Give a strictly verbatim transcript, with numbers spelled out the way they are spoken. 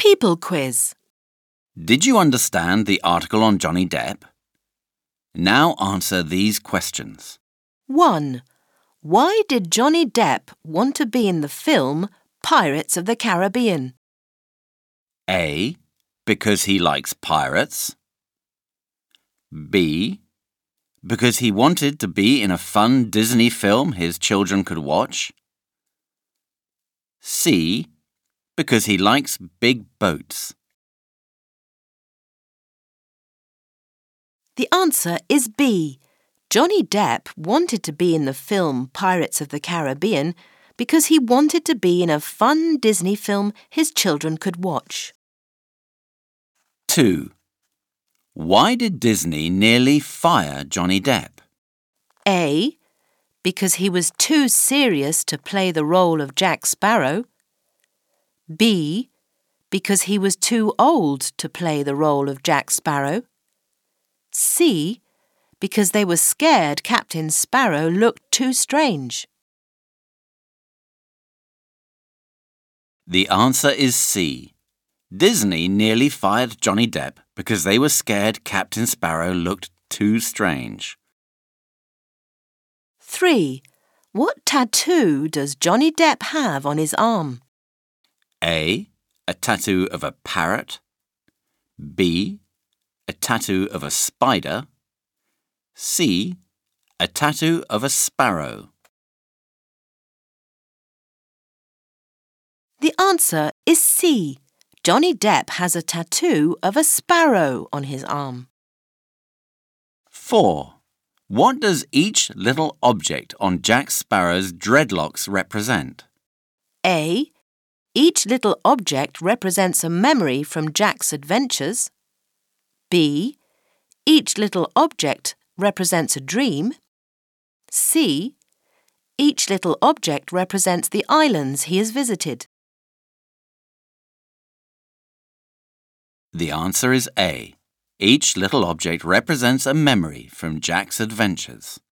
People quiz. Did you understand the article on Johnny Depp? Now answer these questions. one. Why did Johnny Depp want to be in the film Pirates of the Caribbean? A. Because he likes pirates. B. Because he wanted to be in a fun Disney film his children could watch. C. Because he likes big boats. The answer is B. Johnny Depp wanted to be in the film Pirates of the Caribbean because he wanted to be in a fun Disney film his children could watch. two. Why did Disney nearly fire Johnny Depp? A. Because he was too serious to play the role of Jack Sparrow. B. Because he was too old to play the role of Jack Sparrow. C. Because they were scared Captain Sparrow looked too strange. The answer is C. Disney nearly fired Johnny Depp because they were scared Captain Sparrow looked too strange. three. What tattoo does Johnny Depp have on his arm? A. A tattoo of a parrot. B. A tattoo of a spider. C. A tattoo of a sparrow. The answer is C. Johnny Depp has a tattoo of a sparrow on his arm. four. What does each little object on Jack Sparrow's dreadlocks represent? A. Each little object represents a memory from Jack's adventures. B. Each little object represents a dream. C. Each little object represents the islands he has visited. The answer is A. Each little object represents a memory from Jack's adventures.